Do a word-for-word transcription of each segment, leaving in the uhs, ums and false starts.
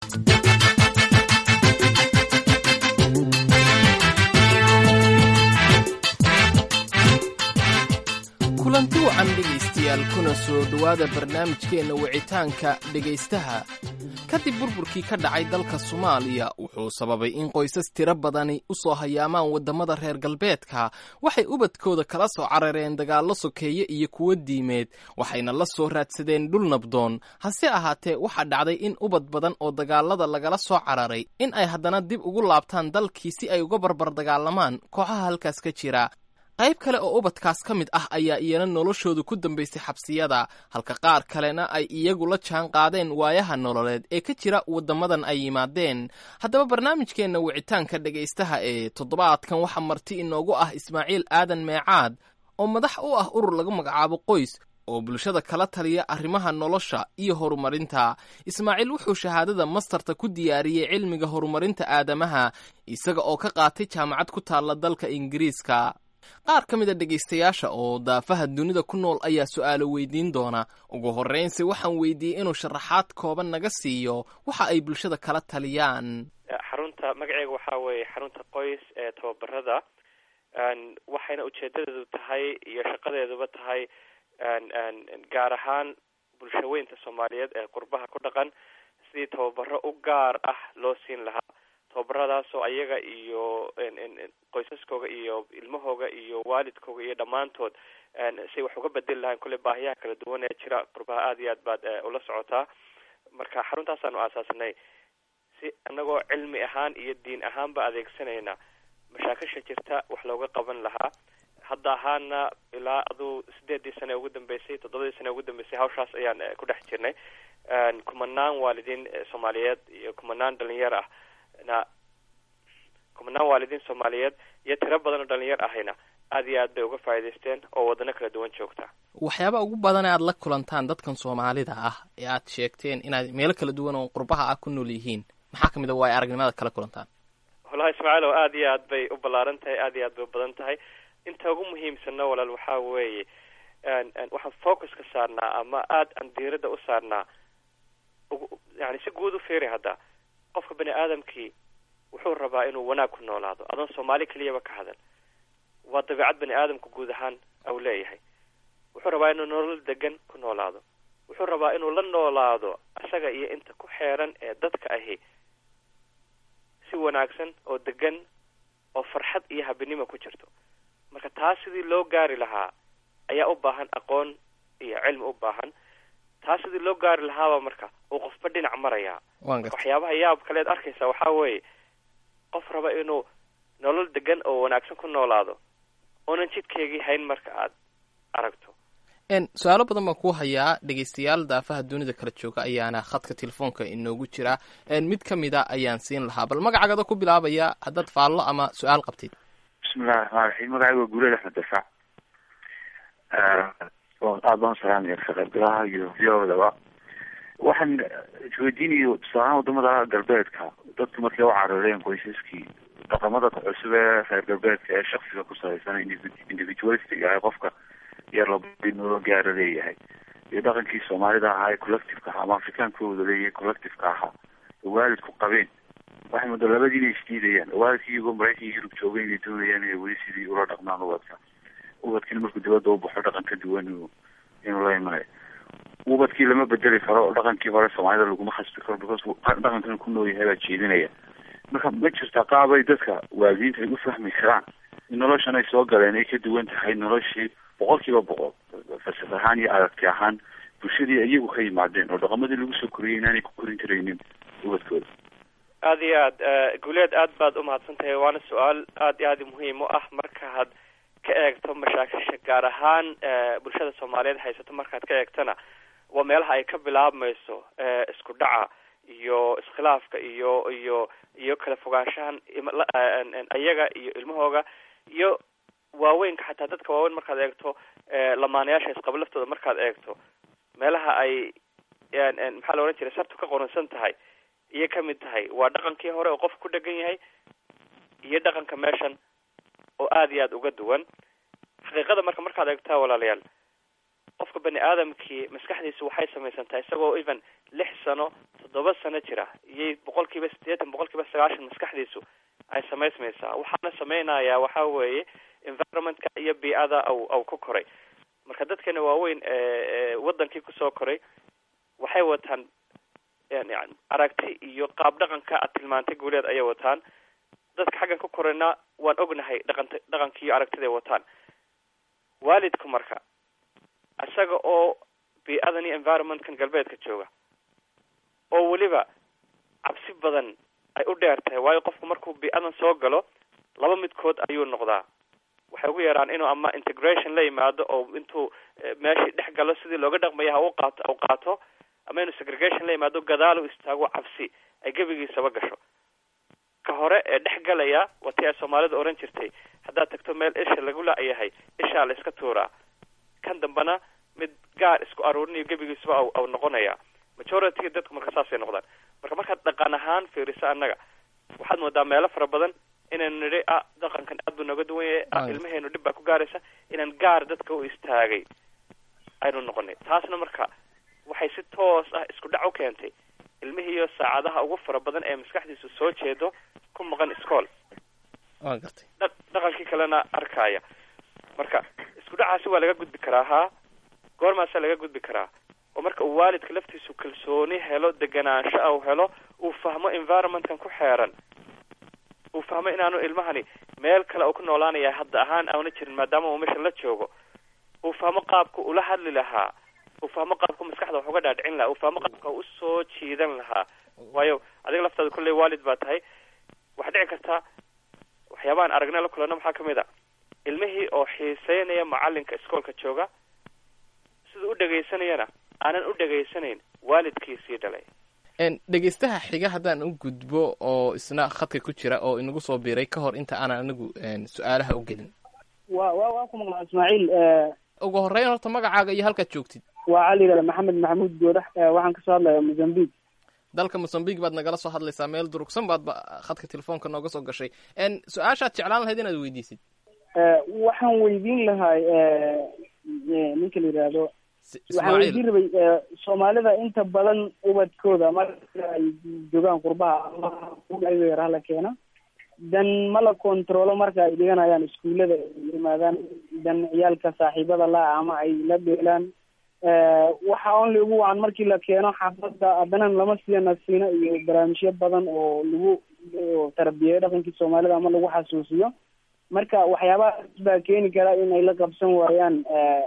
kulanti wacan dhegaystayaal kuna soo dhowaada barnaamijkeenna wicitaanka dhegaystaha kadib burburkii ka dhacay dalka soomaaliya wuxuu sababay in qoysas tiro badani u soo hayaamaan waddamada reer galbeedka waxay ubadkooda kala soo carareen dagaallo sokeeye iyo kuwo diimeed waxayna la soo raadsadeen dhul nabdoon hase ahaatee waxaa dhacday in ubad badan oo dagaallada lagala soo cararay in ay haddana dib ugu laabtaan dalkii si ay uga barbar dagaalamaan kooxaha halkaas ka jira qayb kale oo ubadkaas ka mid ah ayaa iyana noloshoodu ku dambaysay xabsiyada halka qaar kalena ay iyagu la jaan qaadeen waayaha nololeed ee ka jira waddamadan ay yimaadeen haddaba barnaamijkeenna wicitaanka dhegaystaha ee toddobaadkan waxaa marti inoogu ah ismaaciil aadan meecaad oo madax u ah urur lagu magacaabo qoys oo bulshada kala taliya arrimaha nolosha iyo horumarinta ismaaciil wuxuu shahaadada mastarta ku diyaariyey cilmiga horumarinta aadamaha isaga oo ka qaatay jaamacad ku taalla dalka ingiriiska qaar ka mid a dhegaystayaasha oo daafaha dunida ku nool ayaa su'aalo weydiin doona ugu horraynsi waxaan weydiiyey inuu sharaxaad kooban naga siiyo waxa ay bulshada kala taliyaan xarunta magaceega waxaa weeye xarunta qoys ee tababarada waxayna ujeedadeedu tahay iyo shaqadeeduba tahay gaar ahaan bulshaweynta soomaaliyeed ee qurbaha ku dhaqan sidii tababaro u gaar ah loo siin lahaa tababaradaasoo ayaga iyo qoysaskooga iyo ilmahooga iyo waalidkooga iyo dhammaantood say wax uga bedeli lahayn kulle baahiyaha kala duwan ee jira qurbaha aada iyo aad baad ula socotaa marka xaruntaasaan u aasaasnay si anagoo cilmi ahaan iyo diin ahaanba adeegsanayna mashaakisha jirta wax looga qaban lahaa hadda ahaana ilaa aduu sideedii sane ugu dambeysay toddobadii sane ugu dambeysay hawshaas ayaan ku dhex jirnay kumanaan waalidiin soomaaliyeed iyo kumanaan dhalinyar ah na kumanaan waalidiin soomaaliyeed iyo tiro badan oo dhalinyar ahayna aad iyo aad bay uga faa'iidaysteen oo wadano kala duwan joogta waxyaaba ugu badan ee aad la kulantaan dadkan soomaalida ah ee aad sheegteen inaad meelo kala duwan oo qurbaha ah ku nool yihiin maxaa kamid a waa ay aragnimada kala kulantaan wallahi ismaaciil aad iyo aad bay u ballaaran tahay aad iyo aad bay u badan tahay inta ugu muhiimsanna walaal waxaa weeye waxaan focus ka saarnaa ama aad aan diiradda u saarnaa yani si guud u fiiri hadda qofka bani aadamkii wuxuu rabaa inuu wanaag ku noolaado adoon soomaali keliyaba ka hadal waa dabeicad bani aadamku guud ahaan au leeyahay wuxuu rabaa inuu nolol degan ku noolaado wuxuu rabaa inuu la noolaado isaga iyo inta ku xeeran ee dadka ahi si wanaagsan oo degan oo farxad iyo habinimo ku jirto marka taas sidii loo gaari lahaa ayaa u baahan aqoon iyo cilmi u baahan taas sidii loo gaari lahaaba marka uu qofba dhinac marayaa waxyaabaha yaab kaleed arkaysa waxaa weeye qof raba inuu nolol degan oo wanaagsan ku noolaado oonan jidkeegii hayn marka aad aragto su-aalo badan baan ku hayaa dhegaystayaal daafaha dunida kala jooga ayaana khadka telefoonka inoogu jira mid ka mida ayaan siin lahaa bal magacagada ku bilaabaya haddaad faallo ama su-aal qabtid bismillahi raxmaan raxiim magacayga waa guuleed axmed dafaac aada baan salaamaya kaqaybgalaha iyo viyodaba waxaan isweydiinayo tusaalahaan wadamada galbeedka dadku markay u carareen qoysaskii dhaqamada cusub ee reer galbeedka ee shaksiga ku salaysan individualistic ah qofka yar loo gaaro leeyahay iyo dhaqankii soomaalida ahaa ee collective-ka ahaa ama afrikaankooda leeyahay collective-ka ahaa oo waalidku qabeen waxay muddo labadii inay isdiidayaan oo waalidkii iyagoo maraykan iyo yurub joogay inay doonayaan inay weli sidii ula dhaqmaan ubadka ubadkiina markuu dibadda u baxo dhaqan ka duwan inuu la imanayo ubadkii lama bedeli karo oo dhaqankii hore soomaalida laguma khasbi karo because dhaqankan ku nool yahay baa jeedinaya marka ma jirta qaabay dadka waalidiinta ay u fahmi karaan in noloshan ay soo galeen ay ka duwan tahay noloshii boqol kiiba boqol falsaf ahaan iyo aragti ahaan bulshadii iyagu ka yimaadeen oo dhaqamadii lagu soo koriyay inaanay ku korin karaynin ubadkooda aada iyo aad guuleed aad baad umahadsan tahay waana su-aal aad iyo aad muhiim u ah marka had ka eegto mashaakisha gaar ahaan bulshada soomaaliyeed haysato markaad ka eegtana waa meelaha ay ka bilaabmayso isku dhaca iyo iskhilaafka iyo iyo iyo kala fogaanshahan ayaga iyo ilmahooga iyo waaweynka xataa dadka waaweyn markaad eegto lamaanayaasha isqaba laftooda markaad eegto meelaha ay maxaa la odhan jiray sartu ka qoransan tahay iyo kamid tahay waa dhaqankii hore oo qofka ku dhegan yahay iyo dhaqanka meeshan oo aada iyo aada uga duwan xaqiiqada marka markaad eegtaa walaalayaal qofka bani aadamkii maskaxdiisu waxay samaysantahay isagoo even lix sano toddoba sano jira iyay boqolkiiba siddeetan boqolkiiba sagaashan maskaxdiisu ay samaysmaysaa. waxaana samaynayaa waxaa weeye environmentka iyo biicada au au ku koray. marka dadkeena waaweyn ee wadankii kusoo koray waxay wataan yani aragti iyo qaab dhaqanka aad tilmaantay guuleed ayay wataan. dadka xaggan ku korayna waan ognahay dhaqanta dhaqankii iyo aragtida ay wataan. waalidku marka isaga oo biicadan iyo environmentkan galbeedka jooga oo weliba cabsi badan ay u dheer tahay, waayo qofku markuu biicadan soo galo laba midkood ayuu noqdaa. waxay ugu yaraan inuu ama integration la yimaado oo intuu meeshii dhex galo sidii looga dhaqmaya ha u qaato u qaato, ama inuu segregation la yimaado gadaal u istaago cabsi ay gebigiisaba gasho. ka hore ee dhex galaya watii ay soomaalida oran jirtay haddaad tagto meel isha lagu la-yahay ishaa la iska tuuraa. kan dambana mid gaar isku aruurinayo gebigiisaba aw aw noqonaya. majority dadku marka saasay noqdaan. marka markaad dhaqan ahaan fiiriso annaga waxaad moodaa meelo fara badan inaynu nidhi ah dhaqankan aad buu nooga duwan yahay, ah ilmaheenu dhib baa ku gaaraysa, inaan gaar dadka u istaagay aynu noqonay. taasna marka waxay si toos ah isku dhac u keentay ilmihiiyo saacadaha ugu fara badan ee maskaxdiisu soo jeedo ku maqan iskool. waa gartay dhaqankii kalena arkaya. marka isku dhacaasi waa laga gudbi karaa haa goormaasa laga gudbi karaa oo marka uu waalidka laftiisu kalsooni helo, deganaansho au helo, uu fahmo environmentkan ku xeeran, uu fahmo inaanu ilmahani meel kale uu ku noolaanaya hadda ahaan aana jirin maadaama uu meesha la joogo, uu fahmo qaabka ula hadli lahaa, uu fahmo qaabka maskaxda wax uga dhaadhicin lahaa, uu fahmo qaabka u soo jiidan lahaa. waayo adiga laftaada kolley waalid baa tahay, waxaa dhici kartaa waxyaabahan aragna la kulano maxaa kamid a ilmihii oo xiiseynaya macalinka iskoolka jooga, sida u dhegaysanayana aanan u dhegaysanayn waalidkiisii dhalay. dhegaystaha xiga haddaan u gudbo oo isna khadka ku jira oo inagu soo biiray ka hor inta aanan anigu su-aalaha u gelin. wa wa waa ku maqlaa ismaaciil. ugu horreyn horta magacaaga iyo halkaad joogtid. waa cali yidhahda maxamed maxamuud goodax, waxaan kasoo hadlayaa mozambique. dalka mozambique baad nagala soo hadlaysaa, meel durugsan baad ba khadka telefoonka nooga soo gashay. su-aashaad jeclaan lahayd inaad weydiisid. waxaan weydiin lahay ninka la yidhaahdo waxaan weydiin rabay soomaalida inta badan ubadkooda marka ay joogaan qurbaha yaraha la keena dan ma la controlo marka ay dhiganayaan iskuullada yimaadaan dan ciyaalka saaxiibada la ama ay la dheelaan. waxa only ugu wacan markii la keeno xaafada haddana lama siiya nasiino iyo barnaamijyo badan oo lagu tarbiyeeyo dhaqankii soomaalida ama lagu xasuusiyo. marka waxyaabahaas baa keeni kara in ay la qabsan waayaan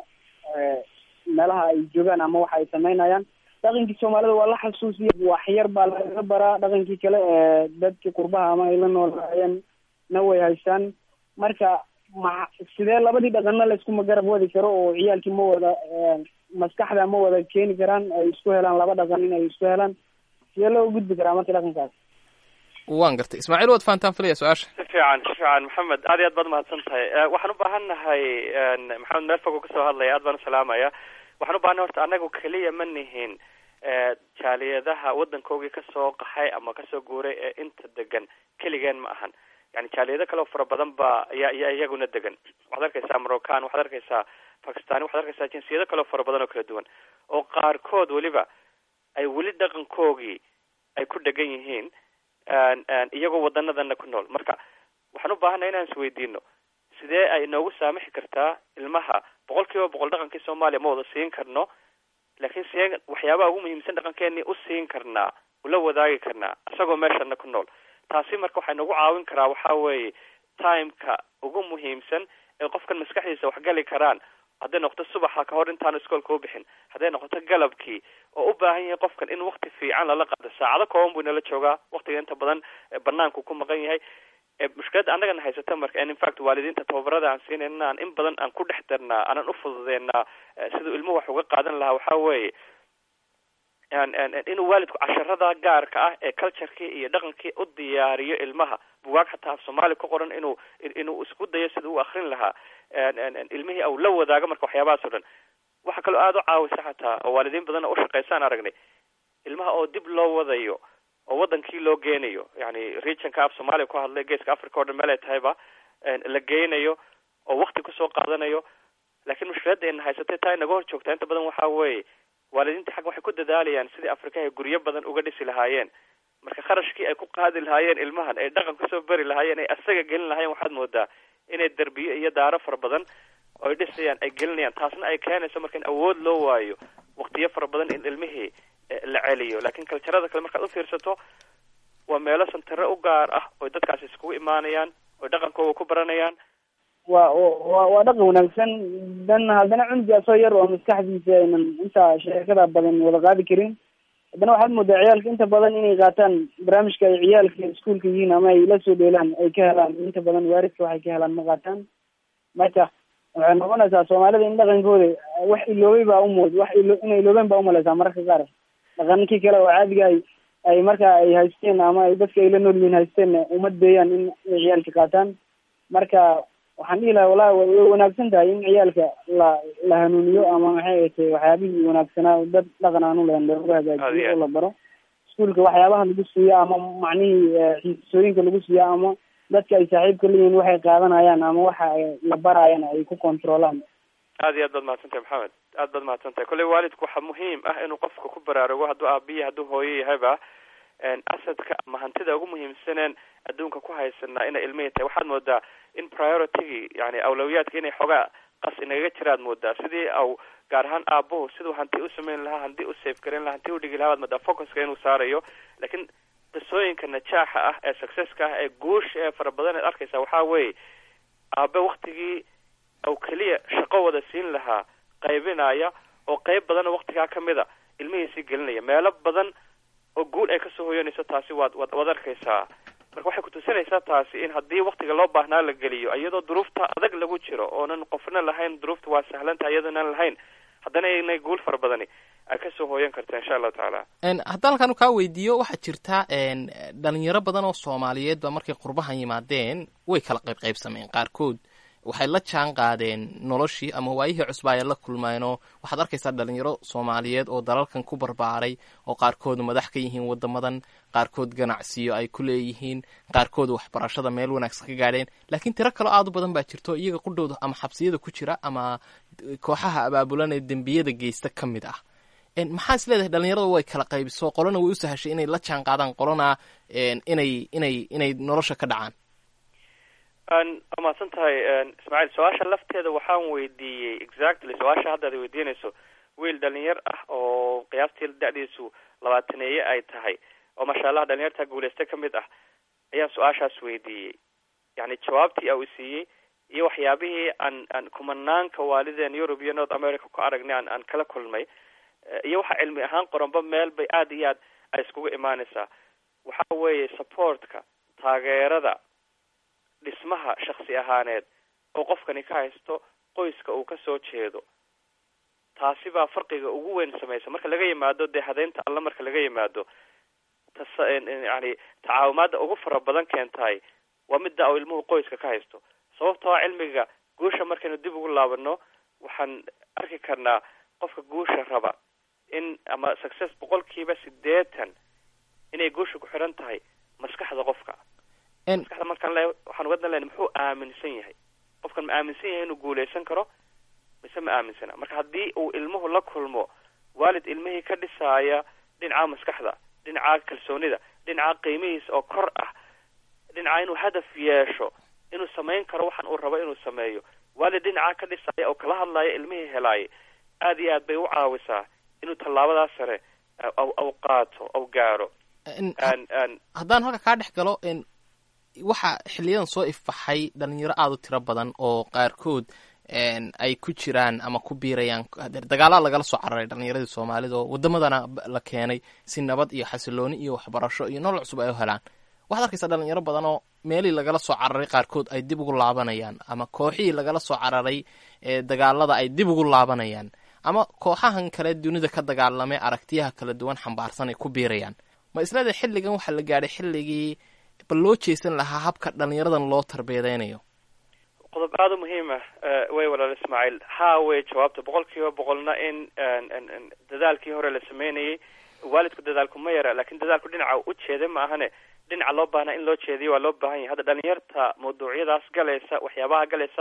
meelaha ay joogaan ama waxa ay samaynayaan. dhaqankii soomaalida waa la xasuusiya, wax yar baa lagaga baraa. dhaqankii kale ee dadkii qurbaha ama ay la noolaayeen na way haystaan. marka ma sidee labadii dhaqanna la iskuma garab wadi karo oo ciyaalkii ma wada maskaxda ma wada keeni karaan ay isku helaan laba dhaqan in ay isku helaan? sidee loo gudbi karaa marka dhaqankaas? waan gartay. ismaaciil waad fahantaan filaya su-aasha. si fiican si fiican maxamed, aad iyo aad baad mahadsan tahay. waxaan u baahan nahay maxamed meel fog oo kasoo hadlaya, aad baan usalaamaya. waxaan u baahannahay horta anagu keliya ma nihin jaaliyadaha waddankoogii kasoo qaxay ama kasoo guuray ee inta degan keligeen ma ahan. yani jaaliyado kale oo fara badan ba ayaa iya iyaguna degan. waxaad arkaysaa moroccan, waxaad arkaysaa bakistani, waxaad arkaysaa jinsiyado kale oo fara badan oo kala duwan oo qaarkood weliba ay weli dhaqankoogii ay ku dhegan yihiin iyagoo wadanadana ku nool. marka waxaan u baahanay inaan isweydiino sidee ay noogu saamixi kartaa ilmaha boqol kiiba boqol dhaqankii soomaaliya ma wada siin karno, laakiin see waxyaabaha ugu muhiimsan dhaqankeenii u siin karnaa, ula wadaagi karnaa isagoo meeshana ku nool. taasi marka waxay nagu caawin karaa waxaa weeye timeka ugu muhiimsan ee qofkan maskaxdiisa waxgali karaan, hadday noqoto subaxa ka hor intaanu iskoolka u bixin, hadday noqoto galabkii oo u baahan yahay qofkan in wakti fiican lala qaado. saacado kooban buu inala joogaa, waktiga inta badan banaanku ku maqan yahay. mushkilada annagana haysata marka in fact waalidiinta tababarada aan siinayna aan in badan aan ku dhex darnaa, aanan u fududeynaa siduu ilmuhu wax uga qaadan lahaa waxaa weeye inuu waalidku casharada gaarka ah ee culturekii iyo dhaqankii u diyaariyo ilmaha. bugaag xataa af soomaali ku qoran inuu inuu isku dayo sida u akrin lahaa ilmihii au la wadaago marka waxyaabahaas o dhan. waxa kaloo aada u caawisa xataa oo waalidiin badanna ushaqaysaan aragnay ilmaha oo dib loo wadayo oo wadankii loo geenayo, yani regionka af soomaaliya ku hadlay geeska africa o dhan meel ay tahayba la geynayo oo wakti kusoo qaadanayo. laakiin mushkiladda ayna haysatay taa inaga hor joogtaa inta badan waxaa weeye waalidiinta xagga waxay ku dadaalayaan sidii afrikaha guryo badan uga dhisi lahaayeen marka kharashkii ay ku qaadi lahaayeen ilmahan ay dhaqan kusoo bari lahaayeen ay asaga gelin lahaayeen waxaad moodaa inay derbiyo iyo daaro fara badan oo ay dhisayaan ay gelinayaan taasna ay keenayso marka in awood loo waayo waqtiyo fara badan in ilmihii la celiyo laakiin kaljarada kale markaad ufiirsato waa meelo santare u gaar ah oo dadkaasi iskugu imaanayaan oo dhaqankooda ku baranayaan waa wa waa dhaqan wanaagsan dan haddana cunuga asoo yar oo maskaxdiisa aynan intaa sheekada badan wada qaadi karin haddana waxaad moodaa ciyaalka inta badan inay qaataan barnaamijka ay ciyaalka iskuolka yihiin ama ay la soo dheelaan ay ka helaan inta badan waaridka waxay ka helaan ma qaataan marka waxay noqonaysaa soomaalida in dhaqankooda wax iloobay baa umood wax ilo inay iloobeen baa umalaysaa mararka qaar dhaqankii kale oo caadiga ay ay marka ay haysteen ama ay dadka ay la nool yihiin haysteen uma deeyaan in ay ciyaalka qaataan marka waxaan dhihi lahaa wallahi way wanaagsan tahay in ciyaalka la la hanuuniyo ama maxay ahayd waxyaabihii wanaagsanaa dad dhaqan aanu lahayn lagu hagaajiyo oo la baro iskuolka waxyaabaha lagu siiyo ama macnihii xiisooyinka lagu siiyo ama dadka ay saaxiibka leeyihiin waxay qaadanayaan ama waxa la barayaan ay ku controlaan aad iyo aad baad mahadsantahay maxamed aad baad mahadsantahay kolley waalidku waxaa muhiim ah inuu qofka ku baraarugo hadduu aabiya hadduu hooyo yahayba asadka ama hantida ugu muhiimsaneen adduunka ku haysanaa inay ilmihii tahay waxaad moodaa in prioritigii yani awlawiyaadka inay xoogaa qas inagaga jiraad moodaa sidii au gaar ahaan aabuhu siduu hanti u samayn lahaa hanti u safe garan lahaa hanti u dhigi lahaa waad moodaa focuska inuu saarayo laakiin qisooyinka najaaxa ah ee successka ah ee guusha ee fara badan eed arkaysaa waxaa weeye aabe waktigii au keliya shaqo wada siin lahaa qaybinaya oo qayb badanna waktigaa kamid a ilmihiisii gelinaya meelo badan oo guul ay kasoo hoyanayso taasi waad wad wad arkaysaa marka waxay kutusinaysaa taasi in haddii waktiga loo baahnaa la geliyo iyadoo duruufta adag lagu jiro oonan qofna lahayn duruufta waa sahlanta iyadoonaan lahayn haddana inay guul fara badani ay kasoo hooyan karta insha allahu tacaala haddaan halkan kaa weydiiyo waxaa jirta dhalinyaro badan oo soomaaliyeed ba markay qurbahan yimaadeen way kala qayb qaybsameen qaarkood waxay la jaan qaadeen noloshii ama waayihii cusba ay la kulmeenoo waxaad arkaysaa dhalinyaro soomaaliyeed oo dalalkan ku barbaaray oo qaarkood madax ka yihiin wadamadan qaarkood ganacsiyo ay ku leeyihiin qaarkood waxbarashada meel wanaagsan ka gaadheen laakiin tiro kaloo aad u badan baa jirto iyaga qudhowda ama xabsiyada ku jira ama kooxaha abaabulan ee dembiyada geysta ka mid ah maxaa is leedahay dhalinyarada way kala qaybiso qolona way u sahashay inay la jaan qaadaan qolona inay inay inay nolosha ka dhacaan waa mahadsan tahay ismaaciil su-aasha lafteeda waxaan weydiiyey exactly su-aasha hadda ad weydiinayso wiil dhalinyar ah oo qiyaastii da-diisu labaataneeye ay tahay oo masha allah dhalinyarta guuleysta kamid ah ayaan su-aashaas weydiiyey yani jawaabtii au siiyey iyo waxyaabihii aan aan kumanaanka waalideen Europe iyo North America ku aragnay aan aan kala kulmay iyo waxa cilmi ahaan qoranba meel bay aad iyo aad ay iskugu imaanaysaa waxa weeye supportka taageerada dhismaha shakhsi ahaaneed oo qofkani ka haysto qoyska uu ka soo jeedo taasi baa farqiga ugu weyn samaysa marka laga yimaado dee hadeynta alla marka laga yimaado tas yani tacaawumaada ugu fara badan keentahay waa midda uu ilmuhu qoyska ka haysto sababtoo cilmiga guusha markaynu dib ugu laabano waxaan arki karnaa qofka guusha raba in ama success boqolkiiba sideetan inay guusha ku xiran tahay maskaxda qofka maskaxda markaan le waxaan uga dan lena muxuu aaminsan yahay qofkan ma aaminsan yahay inuu guuleysan karo mise ma aaminsana marka haddii uu ilmuhu la kulmo waalid ilmihii ka dhisaaya dhinaca maskaxda dhinaca kalsoonida dhinaca qiimihiisa oo kor ah dhinaca inuu hadaf yeesho inuu samayn karo waxaan uu rabo inuu sameeyo waalid dhinaca ka dhisaaya oo kala hadlaaya ilmihii helaayay aad iyo aad bay u caawisaa inuu tallaabadaas sare au qaato au gaaro haddaan halka kaa dhex galo waxaa xiliyadan soo ifbaxay dhalinyaro aada u tiro badan oo qaarkood ay ku jiraan ama ku biirayaan dagaalaa lagala soo cararay dhalinyaradii soomaalida oo wadamadana la keenay si nabad iyo xasilooni iyo waxbarasho iyo nolol cusub ay u helaan waxaad arkaysaa dhalinyaro badan oo meelii lagala soo cararay qaarkood ay dib ugu laabanayaan ama kooxihii lagala soo cararay dagaalada ay dib ugu laabanayaan ama kooxahan kale dunida ka dagaalamay aragtiyaha kala duwan xambaarsan ay ku biirayaan ma isleedahay xilligan waxaa la gaadhay xilligii bal loo jeesan lahaa habka dhalinyaradan loo tarbiyadeynayo qodob aada u muhiim ah way walaal ismaaciil haa wey jawaabta boqol kiiba boqolna in dadaalkii hore la sameynayay waalidku dadaalku ma yara lakin dadaalku dhinaca u jeeda ma ahane dhinaca loo baahnaa in loo jeediyo waa loo baahan yahay hadda dhalinyarta mawduucyadaas galaysa waxyaabaha galaysa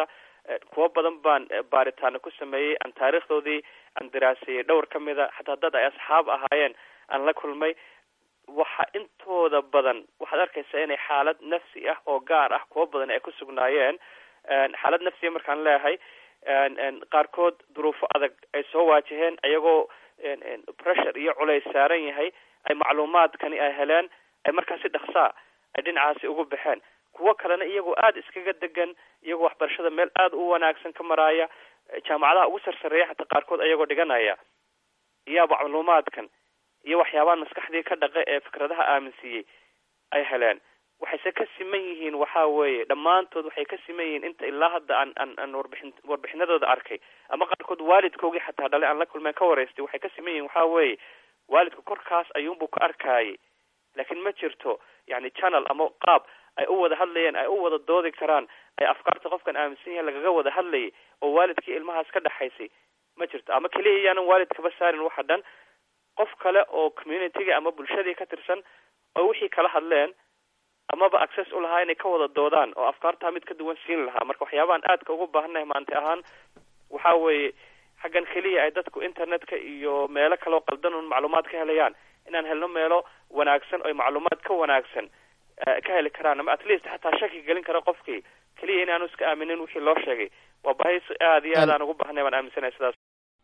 kuwo badan baan baaritaano ku sameeyey aan taariikhdoodii aan daraasiyey dhowr ka mida xataa dad ay asxaab ahaayeen aan la kulmay waxa intooda badan waxaad arkaysaa inay xaalad nafsi ah oo gaar ah kuwo badan ay ku sugnaayeen xaalad nafsiya markaan leeyahay qaarkood duruufo adag ay soo waajaheen iyagoo pressure iyo culays saaran yahay ay macluumaadkani ay heleen ay markaasi dhaqsaa ay dhinacaasi ugu baxeen kuwo kalena iyagoo aada iskaga degan iyagoo waxbarashada meel aada u wanaagsan ka maraaya jaamacadaha ugu sarsareeya xataa qaarkood iyagoo dhiganaya iyo macluumaadkan iyo waxyaabahan maskaxdii ka dhaqe ee fikradaha aaminsiiyey ay heleen waxayse ka siman yihiin waxa weeye dhammaantood waxay ka siman yihiin inta ilaa hadda aan aan aan warbixin warbixinadooda arkay ama qaarkood waalidkoogii xataa dhalay aan la kulmeen ka waraystay waxay ka siman yihiin waxa weeye waalidku korkaas ayuunbuu ka arkayay laakiin ma jirto yani channel ama qaab ay u wada hadlayeen ay u wada doodi karaan ay afkaarta qofkan aaminsan yahay lagaga wada hadlayay oo waalidkii ilmahaas ka dhaxaysay ma jirto ama keliya iyaanan waalidkaba saarin waxa dhan qof kale oo communityga ama bulshadii ka tirsan oo wixii kala hadleen amaba access u lahaa inay ka wada doodaan oo afkaartaa mid ka duwan siin lahaa marka waxyaabahan aadka ugu baahannahay maanta ahaan waxa weeye xaggan keliya ay dadku internetka iyo meelo kaleo qaldan un macluumaad ka helayaan inaan helno meelo wanaagsan oo macluumaad ka wanaagsan ka heli karaan ama at least xataa shaki gelin kara qofkii keliya inaanu iska aaminin wixii loo sheegay waa bahis aada iyo aad aan ugu baahanay baan aaminsanahay sidaas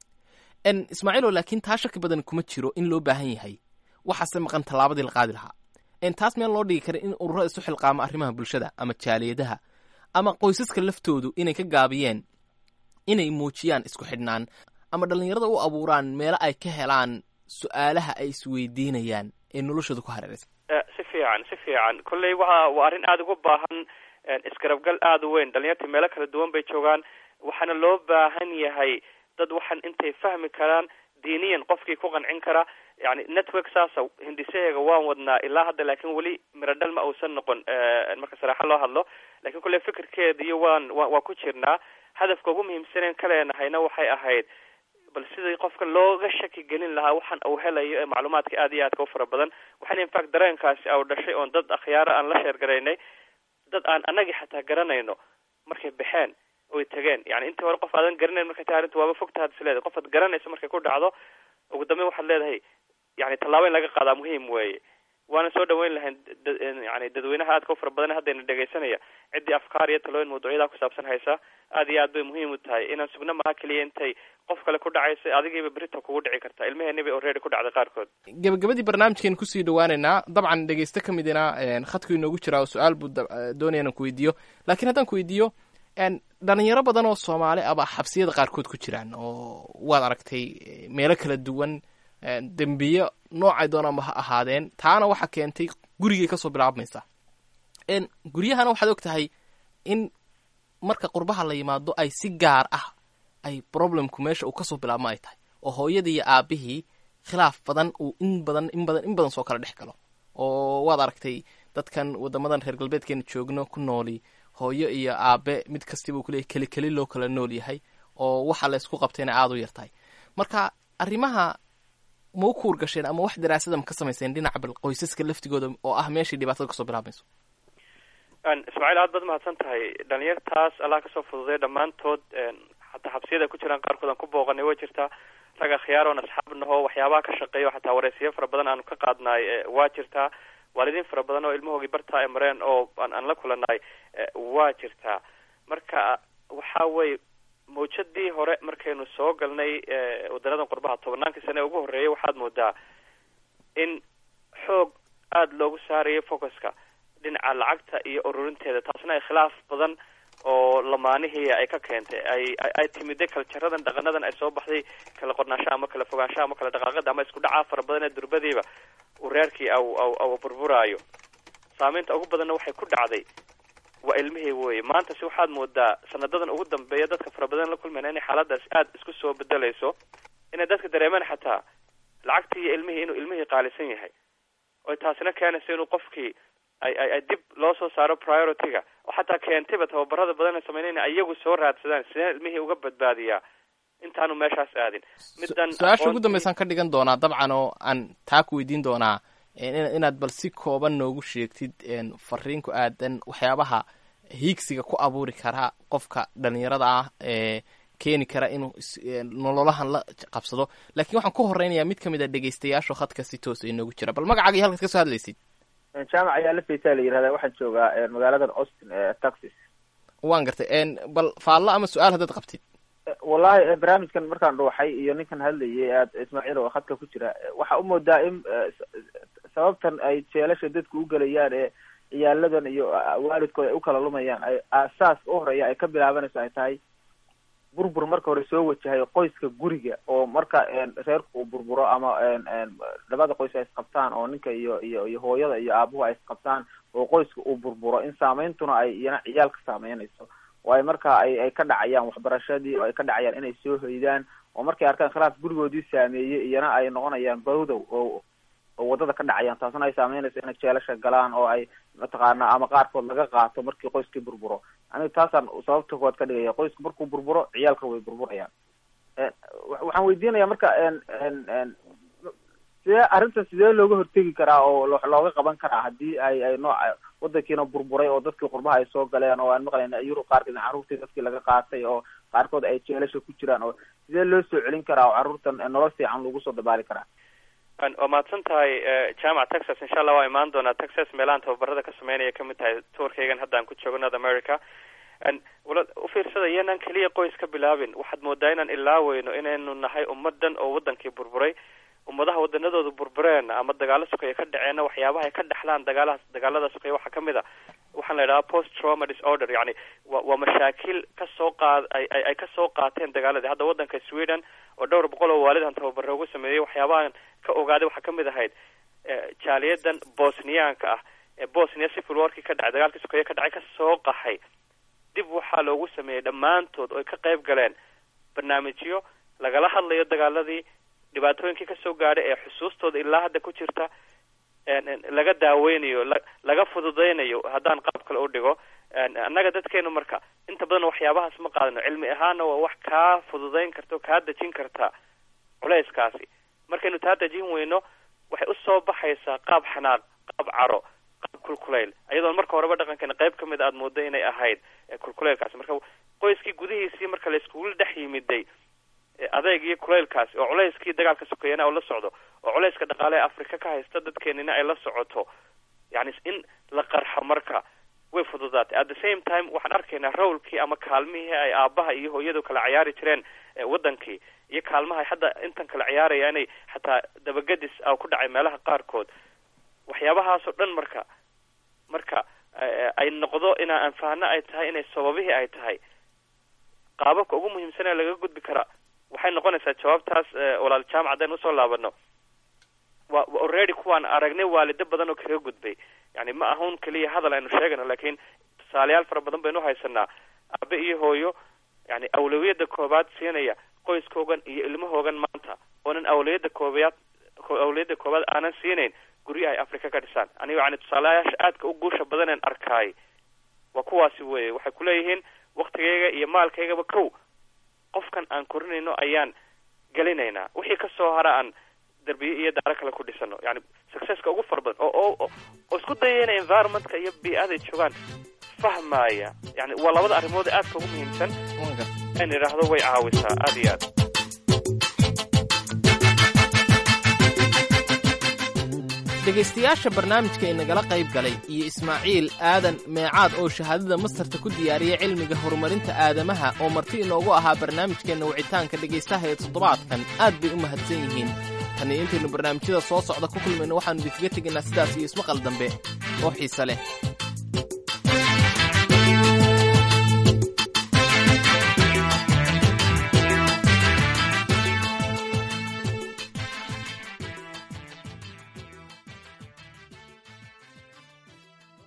n ismaaciilo laakiin taa shaki badan kuma jiro in loo baahan yahay waxaase maqan tallaabadii la qaadi lahaa n taas meel loo dhigi kara in ururo isu xilqaamo arrimaha bulshada ama jaaliyadaha ama qoysaska laftoodu inay ka gaabiyeen inay muujiyaan isku xidhnaan ama dhallinyarada u abuuraan meelo ay ka helaan su-aalaha ay isweydiinayaan ee noloshooda ku hareeraysan si fiican si fiican kolley waa waa arrin aada ugu baahan isgarabgal aada u weyn dhalinyarta meelo kala duwan bay joogaan waxaana loo baahan yahay dad waxaan intay fahmi karaan diiniyan qofkii ku qancin kara yani network saasa hindisaheega waan wadnaa ilaa hadda laakiin weli miradhal ma uusan noqon marka saraaxo loo hadlo lakin kolley fikirkeediyo waan wa waa ku jirnaa hadafka ugu muhiimsaneen ka leenahayna waxay ahayd bal sidii qofka looga shaki gelin lahaa waxaan uu helayo ee macluumaadka aada iyo aadka u fara badan waxaan in fact dareenkaasi au dhashay oon dad akhyaaro aan la sheergaraynay dad aan anagii xataa garanayno markay baxeen oy tageen yani intii hore qof aadan garanayn markay tahay arrinta waaba fogta had is leedahay qof aad garanayso markay ku dhacdo ugu dambeyn waxaad leedahay yani tallaabo in laga qaadaa muhiim weeye waana soo dhaweyn lahayn yani dadweynaha aadka u fara badan haddayna dhegaysanaya ciddii afkaar iyo talooyin mawduucyada ku saabsan haysa aada iyo aad bay muhiim u tahay inaan sugno maha keliya intay qof kale ku dhacaysa adigiiba berito kugu dhici karta ilmaheenii bay already ku dhacday qaarkood gabagabadii barnaamijkeenu kusii dhawaanaynaa dabcan dhegaysto ka midina khadku inoogu jiraa oo su-aal buu doonaya inaan ku weydiiyo laakiin haddaan ku weydiiyo dhalinyaro badan oo soomaali aba xabsiyada qaarkood ku jiraan oo waad aragtay meelo kala duwan dembiyo noocay doonama ha ahaadeen taana waxaa keentay gurigay kasoo bilaabmaysa guryahana waxaad og tahay in marka qurbaha la yimaado ay si gaar ah ay problemku meesha uu kasoo bilaabma ay tahay oo hooyadii iyo aabihii khilaaf badan uu in badan in badan in badan soo kala dhex galo oo waad aragtay dadkan wadamadan reer galbeedkeena joogno ku nooli hooyo iyo aabe mid kastiba uu kuleeyahy keli keli loo kala nool yahay oo waxa la isku qabtayna aada u yartahay marka arrimaha ma u kuur gasheen ama wax daraasada ma ka samayseen dhinaca bal qoysaska laftigooda oo ah meeshai dhibaatada kasoo bilaabmayso ismaaciil aad baad mahadsan tahay dhalinyartaas allah kasoo fududay dhammaantood xataa xabsiyada ku jiraan qaarkood aan ku booqanay way jirtaa rag akhyaar oon asxaab naho waxyaabaha ka shaqeeyo xataa waraysiyo fara badan aanu ka qaadnaay waa jirtaa waalidiin fara badan oo ilmahoogii bartaa ay mareen oo aan aan la kulanay waa jirtaa marka waxa weye mawjadii hore markaynu soo galnay wadanadan qurbaha tobannaankii sane ugu horreeyay waxaad moodaa in xoog aada loogu saarayo focuska dhinaca lacagta iyo ururinteeda taasna ay khilaaf badan oo lamaanihii ay ka keentay ay ay timiday kaljaradan dhaqanadan ay soo baxday kala qornaanshaha ama kala fogaanshaha ama kala dhaqaaqada ama isku dhacaa fara badan ee durbadiiba uu reerkii aw aw aw burburaayo saameynta ugu badanna waxay ku dhacday waa ilmihii weye maanta si waxaad moodaa sanadadan ugu dambeeya dadka fara badan la kulmayna inay xaaladaas aada isku soo bedelayso inay dadka dareemaan xataa lacagtii iyo ilmihii inuu ilmihii qaalisan yahay oo taasina keenayso inuu qofkii ay ay ay dib loo soo saaro priority-ga oo xataa keentayba tababarada badan ay sameynay inay iyagu soo raadsadaan sidee ilmihii uga badbaadiyaa intaanu meeshaas aadin middan su-aasha ugu dambeysaan ka dhigan doonaa dabcan oo aan taa ku weydiin doonaa inaad bal si kooban noogu sheegtid fariinku aadan waxyaabaha hiigsiga ku abuuri karaa qofka dhalinyarada ah ee keeni kara inuu nololahan la qabsado. laakiin waxaan ku horeynayaa mid kamid a dhegaystayaasha khadka si toos inoogu jira. bal magacaaga iyo halkaad ka soo hadlaysid. jaamac ayaa la faysaa la yirahdaa, waxaan joogaa magaaladan Austin ee Texas. waan gartay. bal faallo ama su-aal haddaad qabtid. wallahi barnaamijkan markaan dhuuxay iyo ninkan hadlayay aad Ismaaciil oo khadka ku jira, waxa u moodaa in sababtan ay jeelasha dadku u galayaan ee ciyaaladan iyo waalidkooda ay u kala lumayaan ay aasaas u horeeya ay ka bilaabanayso ay tahay burbur marka hore soo wajahay qoyska guriga, oo marka reerku uu burburo ama labada qoys ay isqabtaan oo ninka iyo iyo iyo hooyada iyo aabuhu ay isqabtaan oo qoyska uu burburo, in saameyntuna ay iyana ciyaalka saameynayso oo ay marka ay ay ka dhacayaan waxbarashadii oo ay ka dhacayaan inay soo hoydaan, oo markay arkaan khilaaf gurigoodii saameeyey iyana ay noqonayaan bawdow oo oo wadada ka dhacayaan, taasna ay saameynayso inay jeelasha galaan oo ay mataqaana ama qaarkood laga qaato markii qoyskii burburo. aniga taasaan sababta kood ka dhigaya, qoysku markuu burburo ciyaalka way burburayaan. waxaan weydiinaya marka sidee arrintan sidee looga hortegi karaa oo looga qaban karaa haddii ay ay nooca wadankiina burburay oo dadkii qurbaha ay soo galeen oo aan maqlayna yurub qaarkeed carruurtii dadkii laga qaatay oo qaarkood ay jeelasha ku jiraan, oo sidee loo soo celin karaa oo carruurtan nolol fiican lagu soo dabaali karaa? waa mahadsan tahay jaamac Texas. insha allah waa imaan doonaa Texas, meelahan tababarada ka sameynaya kamid tahay tourkaygan hadda aan ku joogo North America. wala u fiirsada iyanaan keliya qoys ka bilaabin, waxaad moodaa inaan ilaaweyno inaynu nahay ummadan oo wadankii burburay. ummadaha wadanadooda burbureen ama dagaalo sokaya ka dhaceen waxyaabaha ay ka dhaxlaan dagaalahaas dagaalada sokaya waxaa kamid a waxaan la idhahaa post trauma disorder, yani wa waa mashaakil kasoo qaad ay ay ay kasoo qaateen dagaaladii. hadda wadanka Sweden oo dhowr boqol oo waalidan tababaro ugu sameeyey, waxyaabahan ka ogaaday waxaa kamid ahayd jaaliyadan bosniyaanka ah ee Bosnia civil warkii ka dhacay dagaalkii sokaya ka dhacay kasoo qaxay, dib waxaa loogu sameeyey dhammaantood oo ay ka qayb galeen barnaamijyo lagala hadlayo dagaaladii, dhibaatooyinkii kasoo gaadhay ee xusuustooda ilaa hadda ku jirta, laga daaweynayo laga fududeynayo haddaan qaab kale u dhigo. annaga dadkeenu marka inta badan waxyaabahaas ma qaadano, cilmi ahaana waa wax kaa fududeyn karta o kaa dejin karta culeyskaasi. markaynu taa dejin weyno waxay usoo baxaysaa qaab xanaaq, qaab caro, qaab kulkuleyl, iyadoon marka horeba dhaqankeena qayb kamid aad moodo inay ahayd kulkuleylkaasi. marka qoyskii gudihiisii marka la iskugu dhex yimiday adeeg iyo kuleylkaasi oo culeyskii dagaalka sokeeyana oo la socdo, oo culeyska dhaqaale ee Afrika ka haysta dadkeenina ay la socoto, yani in la qarxo marka way fududaatay. at the same time waxaan arkaynaa rowlkii ama kaalmihii ay aabaha iyo hooyadu kala ciyaari jireen wadankii iyo kaalmaha hadda intan kala ciyaaraya inay xataa dabagadis a ku dhacay meelaha qaarkood. waxyaabahaasoo dhan marka marka ay noqdo inaa anfahano ay tahay inay sababihii ay tahay qaababka ugu muhiimsan ee laga gudbi karaa waxay noqonaysaa jawaabtaas walaal jaamac haddaynu usoo laabano. wa already kuwaan aragnay waalido badan oo kaga gudbay, yani ma ahun keliya hadal aynu sheegano, laakiin tusaalayaal fara badan baynu haysanaa aabe iyo hooyo yani awlawiyada koobaad siinaya qoyskoogan iyo ilmahoogan maanta, oonan awlawiyada koobaad awlawiyada koobaad aanan siinayn guryaha ay Afrika ka dhisaan. aniga yani tusaalayaasha aadka u guusha badaneen arkaay waa kuwaasi weeye. waxay kuleeyihiin waktigayga iyo maalkaygaba kow qofkan aan korinayno ayaan gelinaynaa, wixii kasoo hara aan darbiye iyo daaro kale ku dhisano. yani successka ugu fara badan oo oo oo isku dayayna environmentka iyo bii'ada ay joogaan fahmaya, yani waa labada arrimood aadka ugu muhiimsan in idhaahdo way caawisaa aad iyo aad. dhegaystayaasha barnaamijka inagala qayb galay iyo Ismaaciil aadan meecaad oo shahaadada mastarta ku diyaariyay cilmiga horumarinta aadamaha oo marti inoogu ahaa barnaamijkeena wicitaanka dhegaystaha ee toddobaadkan aad bay u mahadsan yihiin. tan intaynu barnaamijyada soo socda ku kulmayno waxaanu idinkaga tegaynaa sidaas iyo ismaqal dambe oo xiise leh.